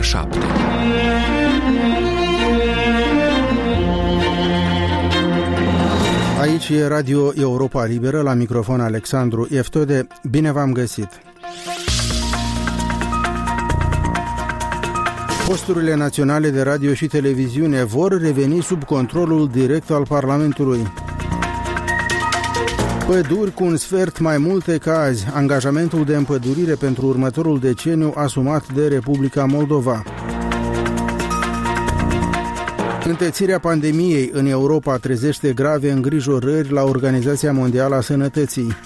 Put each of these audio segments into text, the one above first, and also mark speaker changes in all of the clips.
Speaker 1: 7.
Speaker 2: Aici e Radio Europa Liberă, la microfon Alexandru Eftode. Bine v-am găsit! Posturile naționale de radio și televiziune vor reveni sub controlul direct al Parlamentului. Păduri cu un sfert mai multe ca azi. Angajamentul de împădurire pentru următorul deceniu asumat de Republica Moldova. Întețirea pandemiei în Europa trezește grave îngrijorări la Organizația Mondială a Sănătății.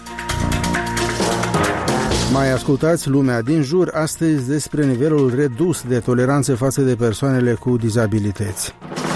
Speaker 2: Mai ascultați lumea din jur astăzi despre nivelul redus de toleranță față de persoanele cu dizabilități.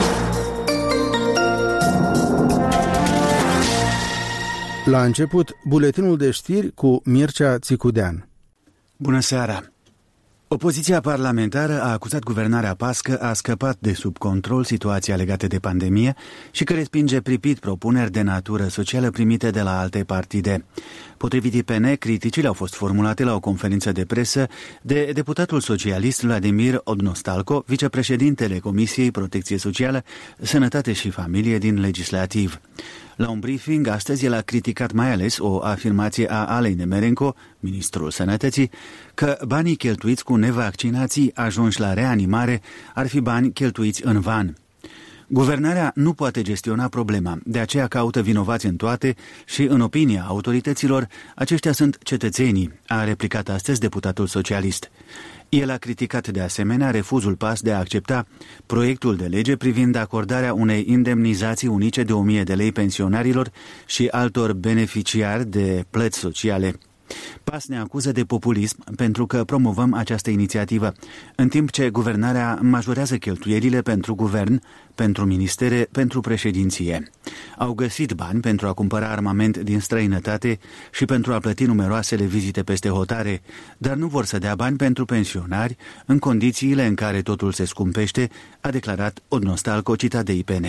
Speaker 2: La început, buletinul de știri cu Mircea Țicudean.
Speaker 3: Bună seara! Opoziția parlamentară a acuzat guvernarea PAS că a scăpat de sub control situația legată de pandemie și că respinge pripit propuneri de natură socială primite de la alte partide. Potrivit IPN, criticile au fost formulate la o conferință de presă de deputatul socialist Vladimir Odnostalco, vicepreședintele Comisiei Protecție Socială, Sănătate și Familie din Legislativ. La un briefing astăzi, el a criticat mai ales o afirmație a Alei Nemerenko, ministrul Sănătății, că banii cheltuiți cu nevaccinații ajunși la reanimare ar fi bani cheltuiți în van. Guvernarea nu poate gestiona problema, de aceea caută vinovați în toate și, în opinia autorităților, aceștia sunt cetățenii, a replicat astăzi deputatul socialist. El a criticat de asemenea refuzul PAS de a accepta proiectul de lege privind acordarea unei indemnizații unice de 1.000 de lei pensionarilor și altor beneficiari de plăți sociale. PAS ne acuză de populism pentru că promovăm această inițiativă, în timp ce guvernarea majorează cheltuielile pentru guvern, pentru ministere, pentru președinție. Au găsit bani pentru a cumpăra armament din străinătate și pentru a plăti numeroasele vizite peste hotare, dar nu vor să dea bani pentru pensionari în condițiile în care totul se scumpește, a declarat Odnostalco, citat de IPN.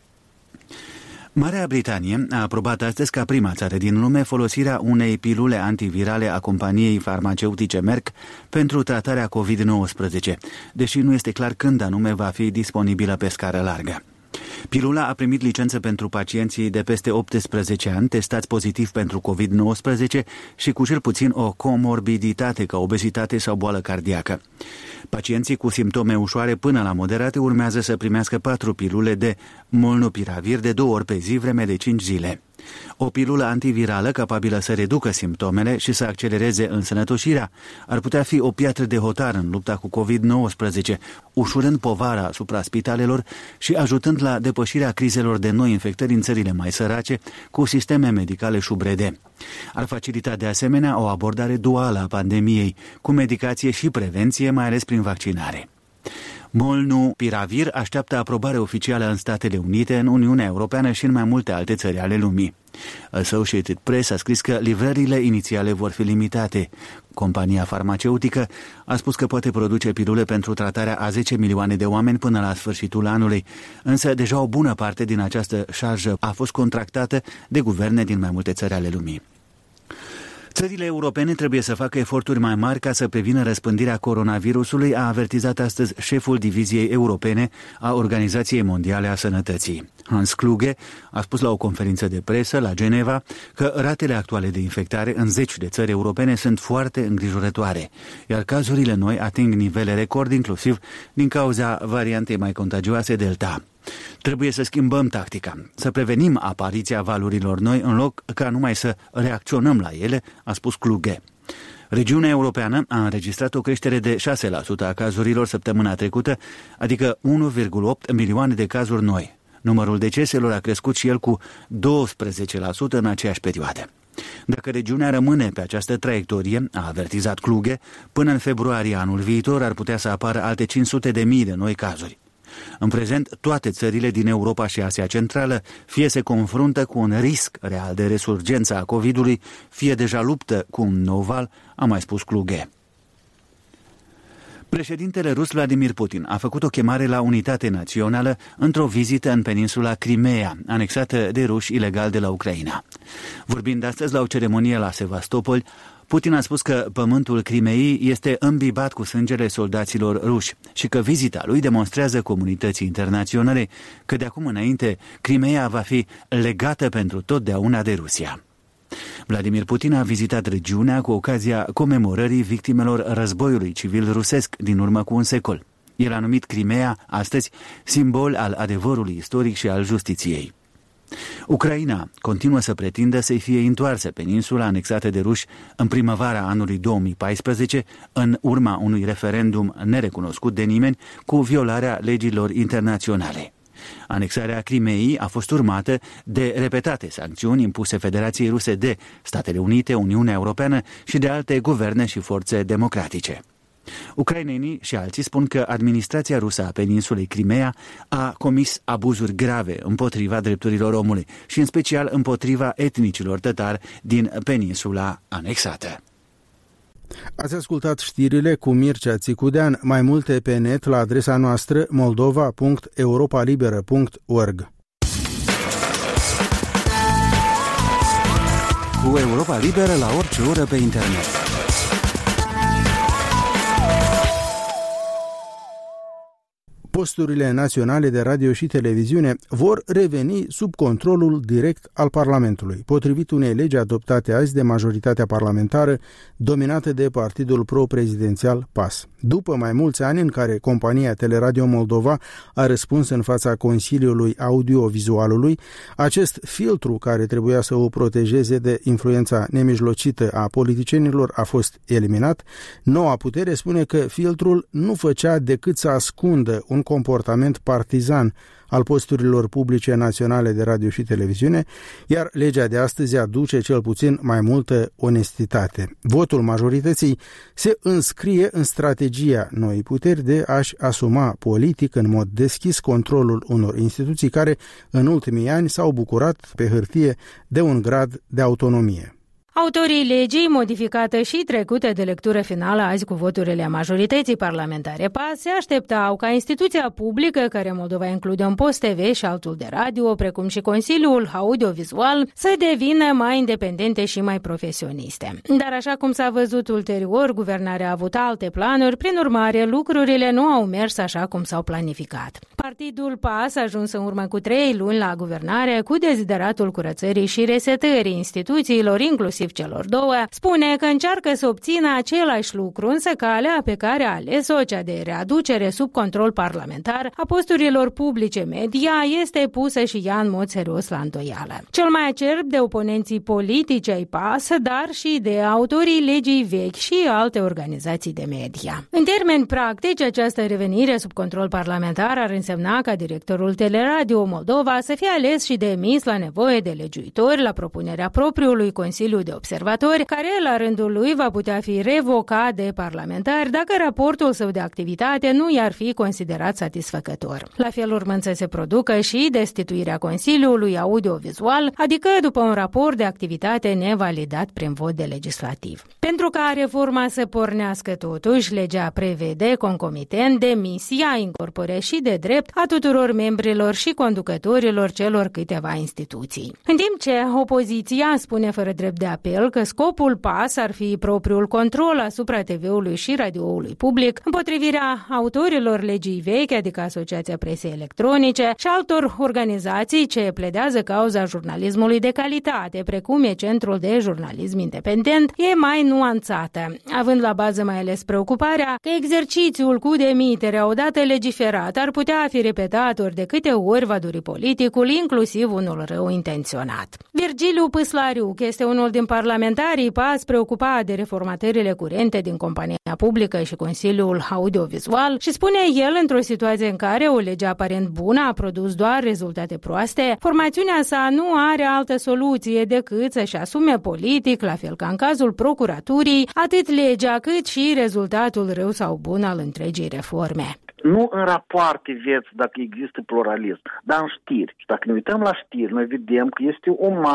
Speaker 3: Marea Britanie a aprobat astăzi ca prima țară din lume folosirea unei pilule antivirale a companiei farmaceutice Merck pentru tratarea COVID-19, deși nu este clar când anume va fi disponibilă pe scară largă. Pilula a primit licență pentru pacienții de peste 18 ani testați pozitiv pentru COVID-19 și cu cel puțin o comorbiditate ca obezitate sau boală cardiacă. Pacienții cu simptome ușoare până la moderate urmează să primească 4 pilule de molnupiravir de 2 ori pe zi vreme de 5 zile. O pilulă antivirală capabilă să reducă simptomele și să accelereze însănătoșirea ar putea fi o piatră de hotar în lupta cu COVID-19, ușurând povara asupra spitalelor și ajutând la depășirea crizelor de noi infectări în țările mai sărace cu sisteme medicale șubrede. Ar facilita de asemenea o abordare duală a pandemiei, cu medicație și prevenție, mai ales prin vaccinare. Molnupiravir așteaptă aprobare oficială în Statele Unite, în Uniunea Europeană și în mai multe alte țări ale lumii. Associated Press a scris că livrările inițiale vor fi limitate. Compania farmaceutică a spus că poate produce pilule pentru tratarea a 10 milioane de oameni până la sfârșitul anului, însă deja o bună parte din această șarjă a fost contractată de guverne din mai multe țări ale lumii. Țările europene trebuie să facă eforturi mai mari ca să prevină răspândirea coronavirusului, a avertizat astăzi șeful diviziei europene a Organizației Mondiale a Sănătății. Hans Kluge a spus la o conferință de presă la Geneva că ratele actuale de infectare în 10 de țări europene sunt foarte îngrijorătoare, iar cazurile noi ating nivele record, inclusiv din cauza variantei mai contagioase Delta. Trebuie să schimbăm tactica, să prevenim apariția valurilor noi în loc ca numai să reacționăm la ele, a spus Kluge. Regiunea europeană a înregistrat o creștere de 6% a cazurilor săptămâna trecută, adică 1,8 milioane de cazuri noi. Numărul deceselor a crescut și el cu 12% în aceeași perioadă. Dacă regiunea rămâne pe această traiectorie, a avertizat Kluge, până în februarie anul viitor ar putea să apară alte 500.000 de noi cazuri. În prezent, toate țările din Europa și Asia Centrală fie se confruntă cu un risc real de resurgență a COVID-ului, fie deja luptă cu un nou val, a mai spus Kluge. Președintele rus Vladimir Putin a făcut o chemare la unitate națională într-o vizită în peninsula Crimea, anexată de ruși ilegal de la Ucraina. Vorbind astăzi la o ceremonie la Sevastopol, Putin a spus că pământul Crimeii este îmbibat cu sângele soldaților ruși și că vizita lui demonstrează comunității internaționale că de acum înainte Crimeea va fi legată pentru totdeauna de Rusia. Vladimir Putin a vizitat regiunea cu ocazia comemorării victimelor războiului civil rusesc din urmă cu un secol. El a numit Crimeea astăzi simbol al adevărului istoric și al justiției. Ucraina continuă să pretindă să-i fie întoarsă peninsula anexată de ruși în primăvara anului 2014, în urma unui referendum nerecunoscut de nimeni cu violarea legilor internaționale. Anexarea Crimeii a fost urmată de repetate sancțiuni impuse Federației Ruse de Statele Unite, Uniunea Europeană și de alte guverne și forțe democratice. Ucrainenii și alții spun că administrația rusă a peninsulei Crimeea a comis abuzuri grave împotriva drepturilor omului și în special împotriva etnicilor tătari din peninsula anexată.
Speaker 2: Ați ascultat știrile cu Mircea Țicudean. Mai multe pe net la adresa noastră moldova.europalibera.org.
Speaker 3: Cu Europa Liberă la orice oră pe internet.
Speaker 2: Posturile naționale de radio și televiziune vor reveni sub controlul direct al Parlamentului, potrivit unei legi adoptate azi de majoritatea parlamentară dominată de partidul pro-prezidențial PAS. După mai mulți ani în care compania Teleradio Moldova a răspuns în fața Consiliului Audiovizualului, acest filtru care trebuia să o protejeze de influența nemijlocită a politicienilor a fost eliminat. Noua putere spune că filtrul nu făcea decât să ascundă un comportament partizan al posturilor publice naționale de radio și televiziune, iar legea de astăzi aduce cel puțin mai multă onestitate. Votul majorității se înscrie în strategia noii puteri de a-și asuma politic în mod deschis controlul unor instituții care în ultimii ani s-au bucurat pe hârtie de un grad de autonomie.
Speaker 1: Autorii legii, modificată și trecută de lectură finală azi cu voturile majorității parlamentare PAS, se așteptau ca instituția publică, care Moldova include un post TV și altul de radio, precum și Consiliul Audiovizual, să devină mai independente și mai profesioniste. Dar așa cum s-a văzut ulterior, guvernarea a avut alte planuri, prin urmare lucrurile nu au mers așa cum s-au planificat. Partidul PAS a ajuns în urmă cu 3 luni la guvernare cu dezideratul curățării și resetării instituțiilor, inclusiv celor două, spune că încearcă să obțină același lucru, însă calea pe care a ales-o, cea de readucere sub control parlamentar a posturilor publice media, este pusă și ea în mod serios la îndoială. Cel mai acerb de oponenții politici ai PAS, dar și de autorii legii vechi și alte organizații de media. În termeni practici, această revenire sub control parlamentar ar însemna ca directorul Teleradio Moldova să fie ales și demis la nevoie de legiuitori, la propunerea propriului Consiliu de Observatori, care la rândul lui va putea fi revocat de parlamentari dacă raportul său de activitate nu i-ar fi considerat satisfăcător. La fel urmând să se producă și destituirea Consiliului Audiovizual, adică după un raport de activitate nevalidat prin vot de legislativ. Pentru ca reforma să pornească totuși, legea prevede concomitent demisia incorpore și de drept a tuturor membrilor și conducătorilor celor câteva instituții. În timp ce opoziția spune fără drept de apel că scopul PAS ar fi propriul control asupra TV-ului și radioului public, împotrivirea autorilor legii vechi, adică Asociația Presei Electronice și altor organizații ce pledează cauza jurnalismului de calitate, precum e Centrul de Jurnalism Independent, e mai nuanțată, având la bază mai ales preocuparea că exercițiul cu demiterea odată legiferat ar putea fi repetat ori de câte ori va dori politicul, inclusiv unul rău intenționat. Virgiliu Păslariuc este unul din parlamentarii PAS preocupat de reformatările curente din compania publică și Consiliul Audiovizual și spune el, într-o situație în care o lege aparent bună a produs doar rezultate proaste, formațiunea sa nu are altă soluție decât să-și asume politic, la fel ca în cazul procuraturii, atât legea cât și rezultatul rău sau bun al întregii reforme.
Speaker 4: Nu în rapoarte veți dacă există pluralism, dar în știri. Și dacă ne uităm la știri, noi vedem că este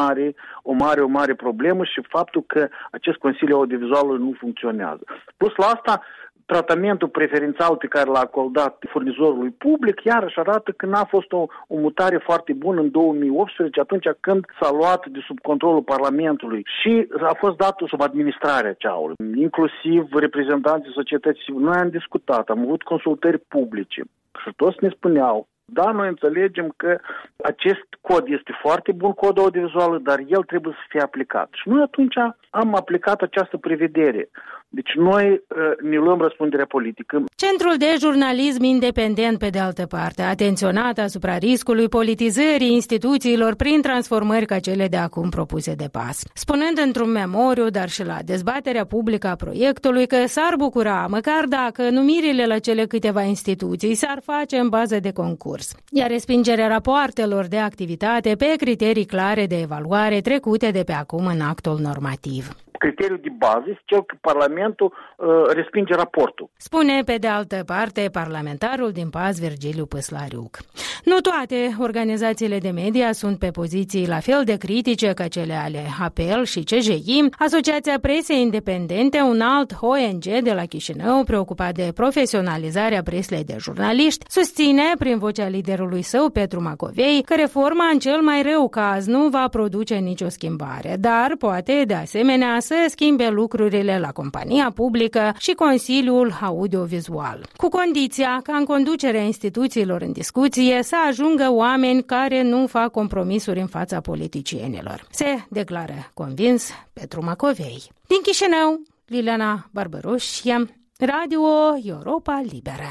Speaker 4: o mare problemă și faptul că acest Consiliu Audiovizual nu funcționează. Plus la asta, tratamentul preferențial pe care l-a acordat furnizorului public, iarăși arată că n-a fost o mutare foarte bună în 2018, atunci când s-a luat de sub controlul Parlamentului și a fost dat sub administrarea ceaului. Inclusiv reprezentanții societății civile. Noi am discutat, am avut consultări publice și toți ne spuneau, da, noi înțelegem că acest cod este foarte bun, codul audiovizual, dar el trebuie să fie aplicat. Și noi atunci am aplicat această prevedere. Deci noi ne luăm răspunderea politică.
Speaker 1: Centrul de jurnalism independent, pe de altă parte, a atenționat asupra riscului politizării instituțiilor prin transformări ca cele de acum propuse de PAS. Spunând într-un memoriu, dar și la dezbaterea publică a proiectului, că s-ar bucura, măcar dacă numirile la cele câteva instituții s-ar face în bază de concurs, iar respingerea rapoartelor de activitate pe criterii clare de evaluare trecute de pe acum în actul normativ.
Speaker 4: Criteriul de bază este cel că Parlamentul respinge raportul.
Speaker 1: Spune, pe de altă parte, parlamentarul din PAS, Virgiliu Păslariuc. Nu toate organizațiile de media sunt pe poziții la fel de critice ca cele ale APEL și CJI. Asociația Presei Independente, un alt ONG de la Chișinău, preocupat de profesionalizarea presei de jurnaliști, susține, prin vocea liderului său, Petru Macovei, că reforma în cel mai rău caz nu va produce nicio schimbare, dar poate, de asemenea, să schimbe lucrurile la compania publică și Consiliul Audiovizual, cu condiția ca în conducerea instituțiilor în discuție să ajungă oameni care nu fac compromisuri în fața politicienilor. Se declară convins Petru Macovei. Din Chișinău, Liliana Barbăruș, Radio Europa Liberă.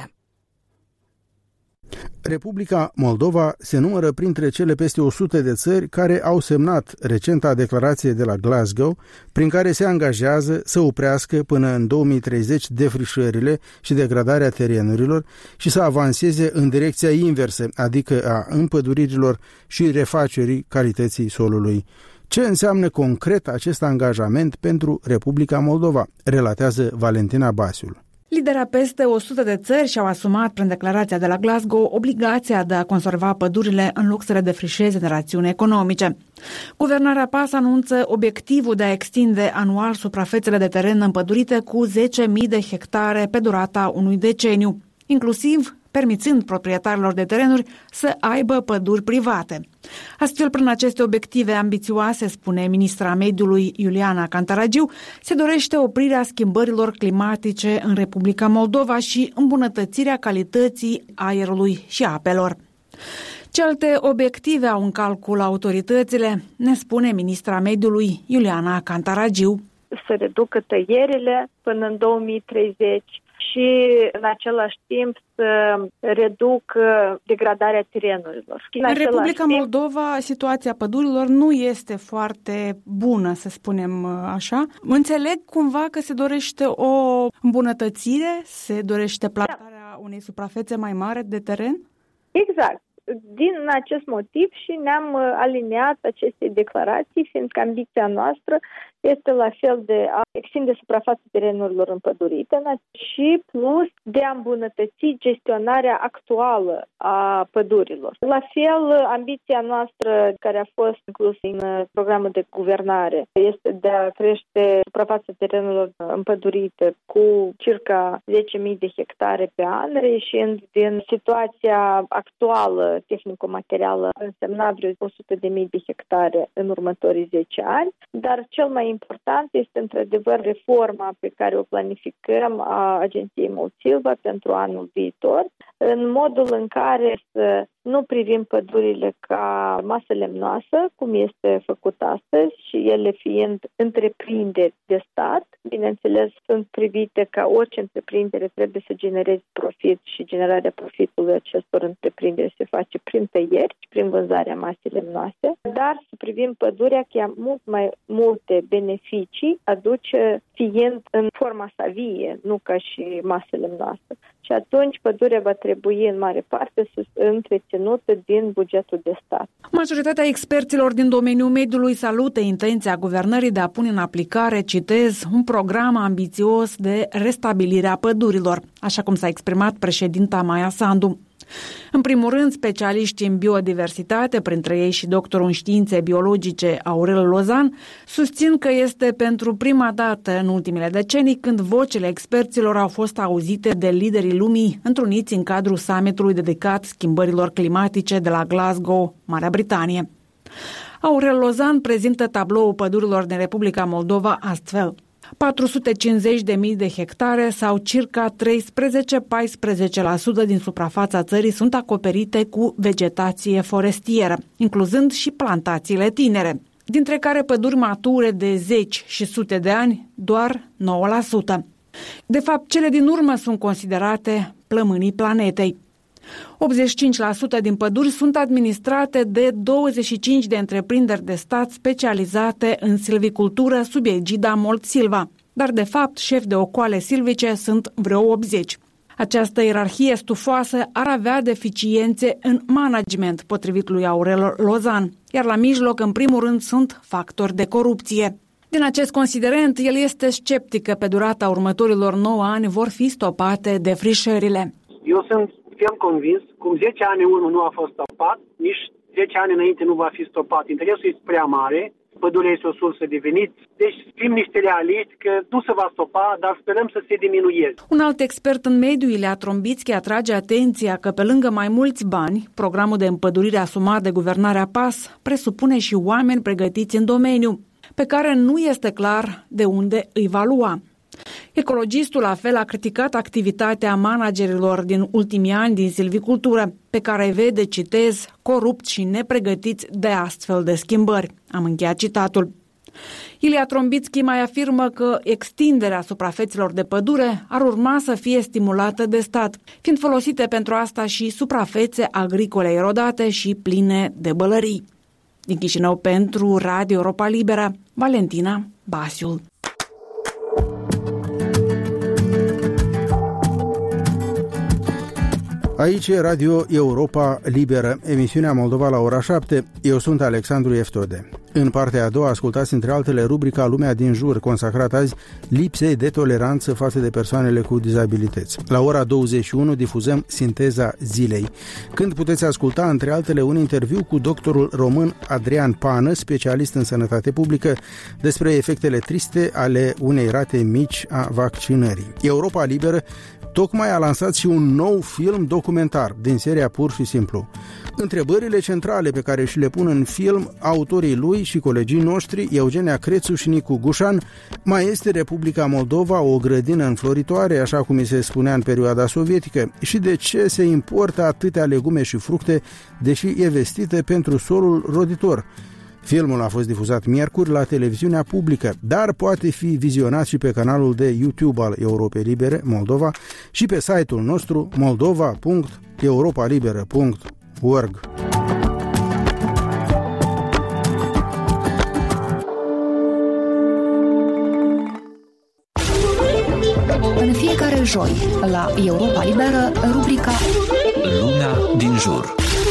Speaker 2: Republica Moldova se numără printre cele peste 100 de țări care au semnat recenta declarație de la Glasgow, prin care se angajează să oprească până în 2030 defrișările și degradarea terenurilor și să avanseze în direcția inversă, adică a împăduririlor și refacerii calității solului. Ce înseamnă concret acest angajament pentru Republica Moldova? Relatează Valentina Basiul.
Speaker 5: Lidera peste 100 de țări și-au asumat prin declarația de la Glasgow obligația de a conserva pădurile în loc să le defrișeze de rațiuni economice. Guvernarea PAS anunță obiectivul de a extinde anual suprafețele de teren împădurite cu 10.000 de hectare pe durata unui deceniu, inclusiv permițând proprietarilor de terenuri să aibă păduri private. Astfel, prin aceste obiective ambițioase, spune ministra mediului Iuliana Cantaragiu, se dorește oprirea schimbărilor climatice în Republica Moldova și îmbunătățirea calității aerului și apelor. Ce alte obiective au în calcul autoritățile, ne spune ministra mediului Iuliana Cantaragiu.
Speaker 6: Să reducă tăierile până în 2030 și în același timp să reducă degradarea terenurilor.
Speaker 5: În Republica Moldova situația pădurilor nu este foarte bună, să spunem așa. Înțeleg cumva că se dorește o îmbunătățire, se dorește plantarea unei suprafețe mai mari de teren?
Speaker 6: Exact. Din acest motiv și ne-am aliniat acestei declarații, fiindcă ambiția noastră este la fel de a extinde suprafața terenurilor împădurite și plus de a îmbunătăți gestionarea actuală a pădurilor. La fel, ambiția noastră care a fost inclusă în programul de guvernare este de a crește suprafața terenurilor împădurite cu circa 10.000 de hectare pe an, reieșind din situația actuală tehnico-materială însemna vreo 100.000 de hectare în următorii 10 ani, dar cel mai important este într-adevăr reforma pe care o planificăm a Agenției Molsilva pentru anul viitor, în modul în care să nu privim pădurile ca masă lemnoasă, cum este făcut astăzi, și ele fiind întreprinderi de stat. Bineînțeles, sunt privite ca orice întreprindere trebuie să genereze profit și generarea profitului acestor întreprinderi se face prin tăieri și prin vânzarea masei lemnoase, dar să privim pădurea că ea mult mai multe beneficii aduce fiind în forma sa vie, nu ca și masă lemnoasă. Și atunci pădurea va trebui în mare parte întreținută din bugetul de stat.
Speaker 5: Majoritatea experților din domeniul mediului salută intenția guvernării de a pune în aplicare, citez, un program ambițios de restabilire a pădurilor, așa cum s-a exprimat președinta Maia Sandu. În primul rând, specialiștii în biodiversitate, printre ei și doctorul în științe biologice Aurel Lozan, susțin că este pentru prima dată în ultimele decenii când vocile experților au fost auzite de liderii lumii întruniți în cadrul summitului dedicat schimbărilor climatice de la Glasgow, Marea Britanie. Aurel Lozan prezintă tabloul pădurilor din Republica Moldova astfel. 450.000 de hectare sau circa 13-14% din suprafața țării sunt acoperite cu vegetație forestieră, incluzând și plantațiile tinere, dintre care păduri mature de zeci și sute de ani, doar 9%. De fapt, cele din urmă sunt considerate plămânii planetei. 85% din păduri sunt administrate de 25 de întreprinderi de stat specializate în silvicultură sub egida Molt Silva, dar de fapt șefi de ocoale silvice sunt vreo 80. Această ierarhie stufoasă ar avea deficiențe în management, potrivit lui Aurel Lozan, iar la mijloc, în primul rând, sunt factori de corupție. Din acest considerent, el este sceptic că pe durata următorilor 9 ani vor fi stopate defrișările.
Speaker 7: Eu sunt ferm convins, cum 10 ani în urmă nu a fost stopat, nici 10 ani înainte nu va fi stopat. Interesul este prea mare, pădurea este o sursă de venit, deci fim niște realiști că nu se va stopa, dar sperăm să se diminueze. Un alt expert în mediu, Ilia Trombitski, atrage atenția că pe lângă mai mulți bani, programul de împădurire asumat de guvernarea PAS presupune și oameni pregătiți în domeniu, pe care nu este clar de unde îi va lua. Ecologistul la fel a criticat activitatea managerilor din ultimii ani din silvicultură, pe care îi vede, citez, corupți și nepregătiți de astfel de schimbări. Am încheiat citatul. Ilia Trombitski mai afirmă că extinderea suprafețelor de pădure ar urma să fie stimulată de stat, fiind folosite pentru asta și suprafețe agricole erodate și pline de bălării. Din Chișinău pentru Radio Europa Liberă, Valentina Basiul.
Speaker 2: Aici e Radio Europa Liberă, emisiunea Moldova la ora 7. Eu sunt Alexandru Eftode. În partea a doua ascultați între altele rubrica Lumea din jur, consacrat azi lipsei de toleranță față de persoanele cu dizabilități. La ora 21 difuzăm Sinteza zilei, când puteți asculta între altele un interviu cu doctorul român Adrian Pană, specialist în sănătate publică, despre efectele triste ale unei rate mici a vaccinării. Europa Liberă tocmai a lansat și un nou film documentar din seria Pur și Simplu. Întrebările centrale pe care și le pun în film autorii lui și colegii noștri, Eugenia Crețu și Nicu Gușan: mai este Republica Moldova o grădină înfloritoare, așa cum îi se spunea în perioada sovietică? Și de ce se importă atâtea legume și fructe, deși e vestite pentru solul roditor? Filmul a fost difuzat miercuri la televiziunea publică, dar poate fi vizionat și pe canalul de YouTube al Europei Libere Moldova și pe site-ul nostru moldova.europalibera.org.
Speaker 8: În fiecare joi, la Europa Liberă, rubrica
Speaker 9: Lumea din jur.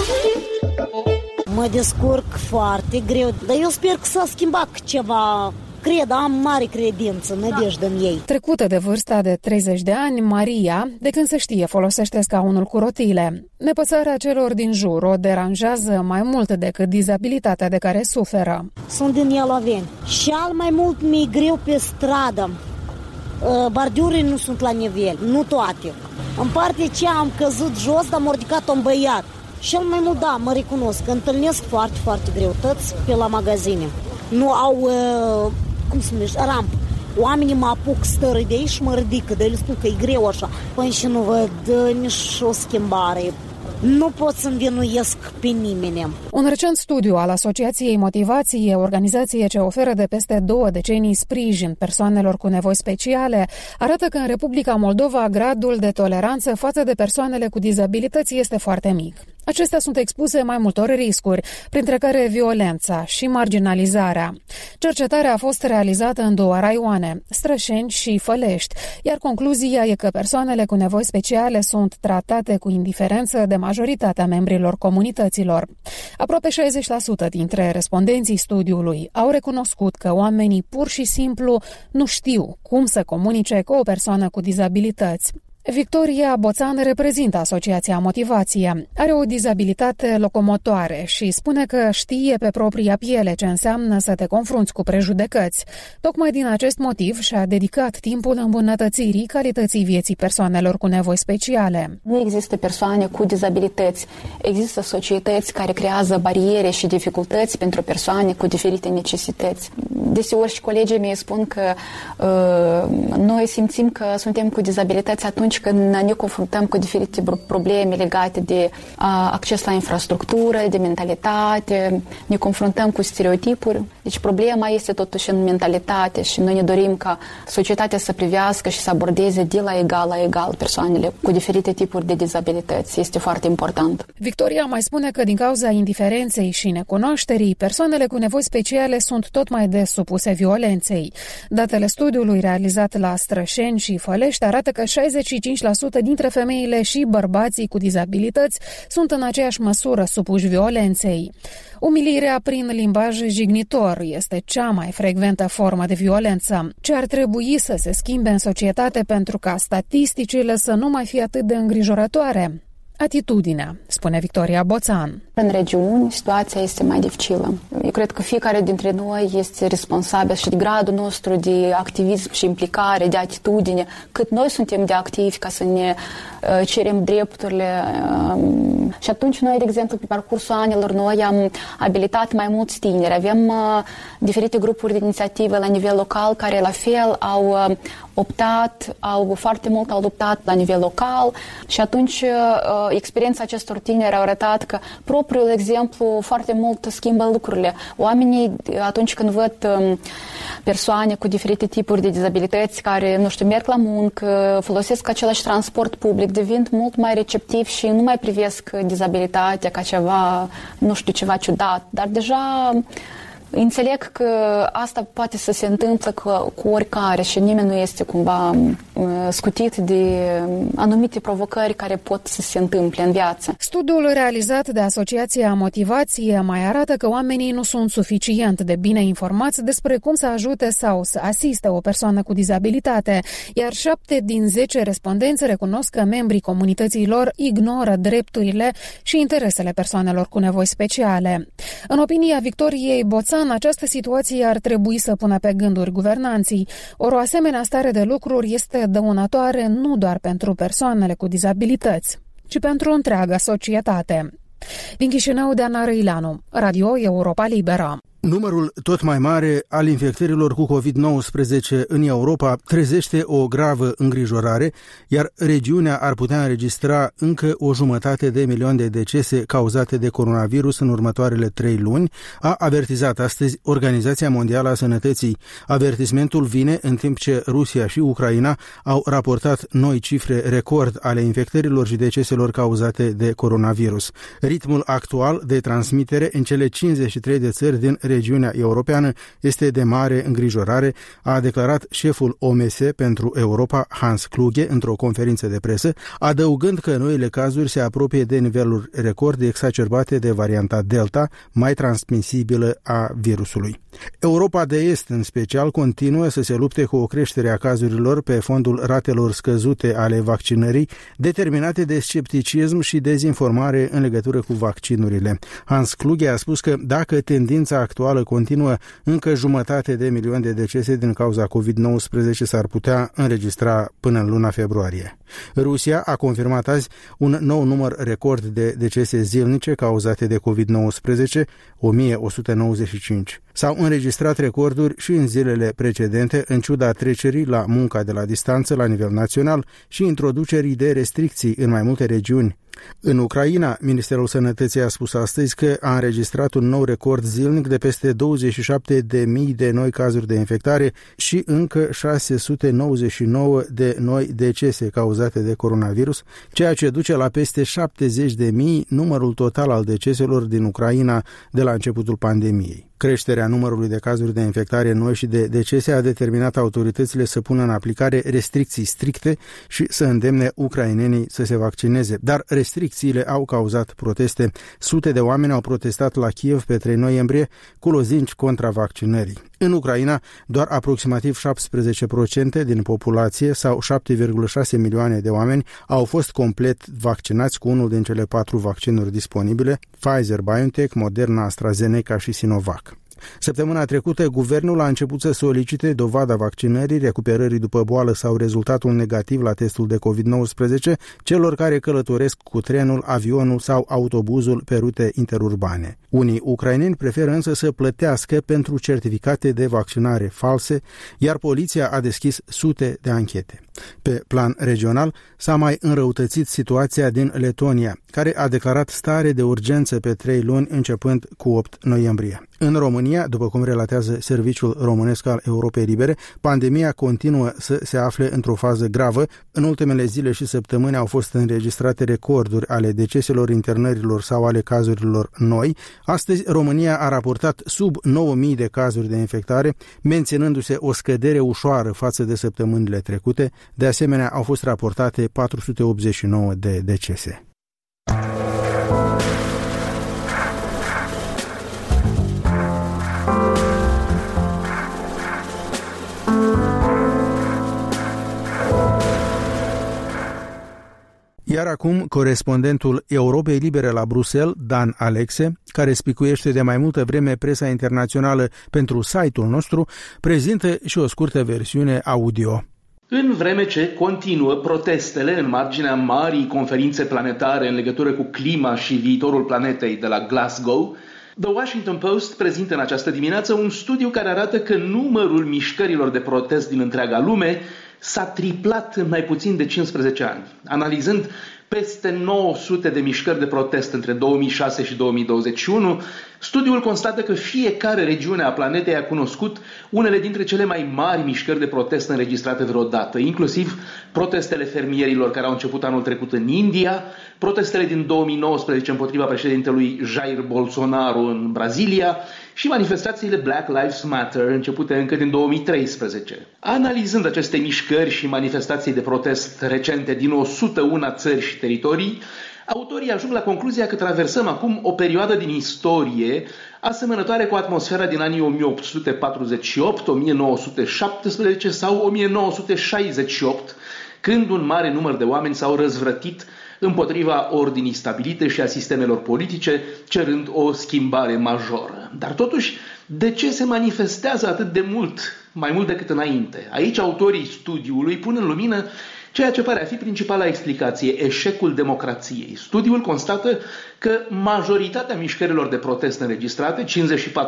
Speaker 10: Mă descurc foarte greu, dar eu sper că s-a schimbat ceva. Cred, am mare credință, nădejde în ei.
Speaker 11: Trecută de vârsta de 30 de ani, Maria, de când se știe, folosește scaunul cu rotile. Nepăsarea celor din jur o deranjează mai mult decât dizabilitatea de care suferă.
Speaker 10: Sunt din Ialoveni și al mai mult mi-e greu pe stradă. Bordurile nu sunt la nivel, nu toate. În parte ce am căzut jos, dar m-a ridicat un băiat. Cel mai mult, da, mă recunosc că întâlnesc foarte, foarte greutăți pe la magazine. Nu au, cum se numește, rampă. Oamenii mă apuc stări de aici și mă ridică, de le spun că e greu așa. Păi și nu văd nici o schimbare. Nu pot să învinuiesc pe nimeni.
Speaker 11: Un recent studiu al Asociației Motivație, organizație ce oferă de peste 2 decenii sprijin persoanelor cu nevoi speciale, arată că în Republica Moldova gradul de toleranță față de persoanele cu dizabilități este foarte mic. Acestea sunt expuse mai multor riscuri, printre care violența și marginalizarea. Cercetarea a fost realizată în 2 raioane, Strășeni și Fălești, iar concluzia e că persoanele cu nevoi speciale sunt tratate cu indiferență de majoritatea membrilor comunităților. Aproape 60% dintre respondenții studiului au recunoscut că oamenii pur și simplu nu știu cum să comunice cu o persoană cu dizabilități. Victoria Boțan reprezintă Asociația Motivație. Are o dizabilitate locomotoare și spune că știe pe propria piele ce înseamnă să te confrunți cu prejudecăți. Tocmai din acest motiv și-a dedicat timpul îmbunătățirii calității vieții persoanelor cu nevoi speciale.
Speaker 12: Nu există persoane cu dizabilități. Există societăți care creează bariere și dificultăți pentru persoane cu diferite necesități. Deseori și colegii mei spun că noi simțim că suntem cu dizabilități atunci când ne confruntăm cu diferite probleme legate de acces la infrastructură, de mentalitate, ne confruntăm cu stereotipuri. Deci problema este totuși în mentalitate și noi ne dorim ca societatea să privească și să abordeze de la egal persoanele cu diferite tipuri de dizabilități. Este foarte important.
Speaker 11: Victoria mai spune că din cauza indiferenței și necunoașterii, persoanele cu nevoi speciale sunt tot mai des supuse violenței. Datele studiului realizat la Strășeni și Fălești arată că 65% dintre femeile și bărbații cu dizabilități sunt în aceeași măsură supuși violenței. Umilirea prin limbaj jignitor este cea mai frecventă formă de violență. Ce ar trebui să se schimbe în societate pentru ca statisticile să nu mai fie atât de îngrijorătoare? Atitudinea, spune Victoria Boțan.
Speaker 12: În regiuni, situația este mai dificilă. Eu cred că fiecare dintre noi este responsabil și de gradul nostru de activism și implicare, de atitudine, cât noi suntem de activi ca să ne cerem drepturile. Și atunci noi, de exemplu, pe parcursul anilor, noi am abilitat mai mulți tineri. Avem diferite grupuri de inițiative la nivel local care la fel au optat, foarte mult au luptat la nivel local și atunci experiența acestor tineri a arătat că propriul exemplu foarte mult schimbă lucrurile. Oamenii, atunci când văd persoane cu diferite tipuri de dizabilități care, nu știu, merg la muncă, folosesc același transport public, devin mult mai receptivi și nu mai privesc dizabilitatea ca ceva, nu știu, ceva ciudat, dar deja înțeleg că asta poate să se întâmple cu oricare și nimeni nu este cumva scutit de anumite provocări care pot să se întâmple în viață.
Speaker 11: Studiul realizat de Asociația Motivație mai arată că oamenii nu sunt suficient de bine informați despre cum să ajute sau să asiste o persoană cu dizabilitate, iar 7 din 10 respondenți recunosc că membrii comunității lor ignoră drepturile și interesele persoanelor cu nevoi speciale. În opinia Victoriei Boțan, această situație ar trebui să pună pe gânduri guvernanții. O asemenea stare de lucruri este dăunătoare nu doar pentru persoanele cu dizabilități, ci pentru întreaga societate. Din Chișinău, Deana Răileanu, Radio Europa Liberă.
Speaker 2: Numărul tot mai mare al infectărilor cu COVID-19 în Europa trezește o gravă îngrijorare, iar regiunea ar putea înregistra încă 1,5 milion de decese cauzate de coronavirus în următoarele 3 luni, a avertizat astăzi Organizația Mondială a Sănătății. Avertismentul vine în timp ce Rusia și Ucraina au raportat noi cifre record ale infectărilor și deceselor cauzate de coronavirus. Ritmul actual de transmitere în cele 53 de țări din regiunea europeană este de mare îngrijorare, a declarat șeful OMS pentru Europa, Hans Kluge, într-o conferință de presă, adăugând că noile cazuri se apropie de niveluri record exacerbate de varianta Delta, mai transmisibilă a virusului. Europa de Est, în special, continuă să se lupte cu o creștere a cazurilor pe fondul ratelor scăzute ale vaccinării, determinate de scepticism și dezinformare în legătură cu vaccinurile. Hans Kluge a spus că dacă tendința actuală continuă, încă 1,5 milion de decese din cauza COVID-19 s-ar putea înregistra până în luna februarie. Rusia a confirmat azi un nou număr record de decese zilnice cauzate de COVID-19, 1195. S-au înregistrat recorduri și în zilele precedente, în ciuda trecerii la munca de la distanță la nivel național și introducerii de restricții în mai multe regiuni. În Ucraina, Ministerul Sănătății a spus astăzi că a înregistrat un nou record zilnic de peste 27.000 de noi cazuri de infectare și încă 699 de noi decese cauzate de coronavirus, ceea ce duce la peste 70.000 numărul total al deceselor din Ucraina de la începutul pandemiei. Creșterea numărului de cazuri de infectare noi și de decese a determinat autoritățile să pună în aplicare restricții stricte și să îndemne ucrainenii să se vaccineze. Dar restricțiile au cauzat proteste. Sute de oameni au protestat la Kiev pe 3 noiembrie cu lozinci contra vaccinării. În Ucraina, doar aproximativ 17% din populație sau 7,6 milioane de oameni au fost complet vaccinați cu unul din cele 4 vaccinuri disponibile, Pfizer-BioNTech, Moderna, AstraZeneca și Sinovac. Săptămâna trecută, guvernul a început să solicite dovada vaccinării, recuperării după boală sau rezultatul negativ la testul de COVID-19 celor care călătoresc cu trenul, avionul sau autobuzul pe rute interurbane. Unii ucraineni preferă însă să plătească pentru certificate de vaccinare false, iar poliția a deschis sute de anchete. Pe plan regional, s-a mai înrăutățit situația din Letonia, care a declarat stare de urgență pe 3 luni începând cu 8 noiembrie. În România, după cum relatează Serviciul Românesc al Europei Libere, pandemia continuă să se afle într-o fază gravă. În ultimele zile și săptămâni au fost înregistrate recorduri ale deceselor, internărilor sau ale cazurilor noi. Astăzi, România a raportat sub 9.000 de cazuri de infectare, menținându-se o scădere ușoară față de săptămânile trecute. De asemenea, au fost raportate 489 de decese. Iar acum, corespondentul Europei Libere la Bruxelles, Dan Alexe, care spicuiește de mai multă vreme presa internațională pentru site-ul nostru, prezintă și o scurtă versiune audio.
Speaker 13: În vreme ce continuă protestele în marginea marii conferințe planetare în legătură cu clima și viitorul planetei de la Glasgow, The Washington Post prezintă în această dimineață un studiu care arată că numărul mișcărilor de protest din întreaga lume s-a triplat în mai puțin de 15 ani, analizând peste 900 de mișcări de protest între 2006 și 2021, studiul constată că fiecare regiune a planetei a cunoscut unele dintre cele mai mari mișcări de protest înregistrate vreodată, inclusiv protestele fermierilor care au început anul trecut în India, protestele din 2019 împotriva președintelui Jair Bolsonaro în Brazilia și manifestațiile Black Lives Matter începute încă din 2013. Analizând aceste mișcări și manifestații de protest recente din 101 țări și teritorii, autorii ajung la concluzia că traversăm acum o perioadă din istorie asemănătoare cu atmosfera din anii 1848, 1917 sau 1968, când un mare număr de oameni s-au răzvrătit împotriva ordinii stabilite și a sistemelor politice, cerând o schimbare majoră. Dar totuși, de ce se manifestează atât de mult, mai mult decât înainte? Aici autorii studiului pun în lumină ceea ce pare a fi principala explicație, eșecul democrației. Studiul constată că majoritatea mișcărilor de protest înregistrate, 54%,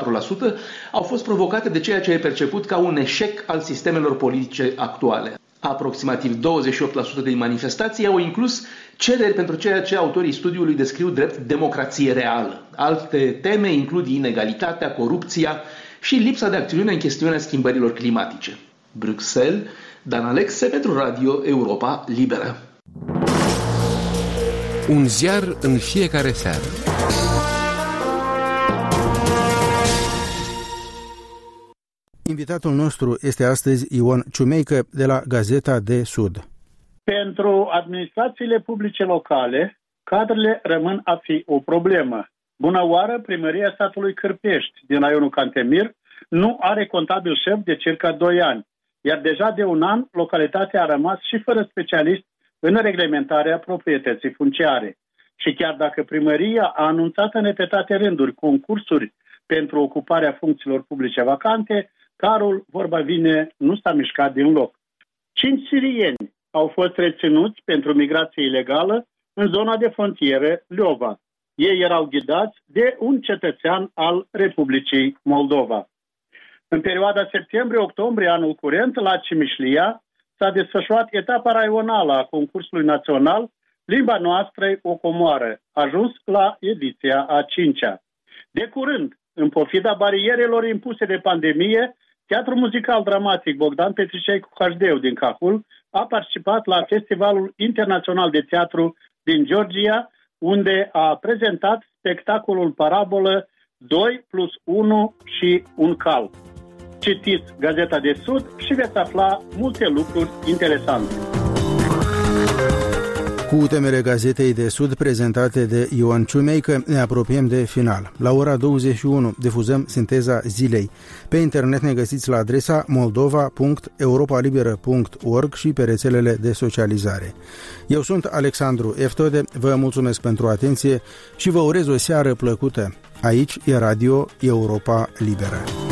Speaker 13: au fost provocate de ceea ce e perceput ca un eșec al sistemelor politice actuale. Aproximativ 28% din manifestații au inclus cereri pentru ceea ce autorii studiului descriu drept democrație reală. Alte teme includ inegalitatea, corupția și lipsa de acțiune în chestiunea schimbărilor climatice. Bruxelles, Dan Alexe pentru Radio Europa Liberă.
Speaker 9: Un ziar în fiecare seară.
Speaker 2: Invitatul nostru este astăzi Ion Ciumeică de la Gazeta de Sud.
Speaker 14: Pentru administrațiile publice locale, cadrele rămân a fi o problemă. Bună oară, Primăria satului Cârpești din raionul Cantemir nu are contabil șef de circa 2 ani, iar deja de 1 an localitatea a rămas și fără specialist în reglementarea proprietății funciare. Și chiar dacă primăria a anunțat în repetate rânduri concursuri pentru ocuparea funcțiilor publice vacante, carul, vorba vine, nu s-a mișcat din loc. 5 sirieni au fost reținuți pentru migrație ilegală în zona de frontieră Leova. Ei erau ghidați de un cetățean al Republicii Moldova. În perioada septembrie-octombrie anul curent, la Cimișlia, s-a desfășurat etapa raională a concursului național Limba noastră o comoară, ajuns la ediția a 5-a. De curând, în pofida barierelor impuse de pandemie, Teatrul Muzical Dramatic Bogdan Petricei cu HD din Cahul a participat la Festivalul Internațional de Teatru din Georgia, unde a prezentat spectacolul Parabolă 2 plus 1 și un cal. Citiți Gazeta de Sud și veți afla multe lucruri interesante.
Speaker 2: Cu temele Gazetei de Sud prezentate de Ioan Ciumeică, ne apropiem de final. La ora 21 difuzăm sinteza zilei. Pe internet ne găsiți la adresa moldova.europalibera.org și pe rețelele de socializare. Eu sunt Alexandru Eftode, vă mulțumesc pentru atenție și vă urez o seară plăcută. Aici e Radio Europa Liberă.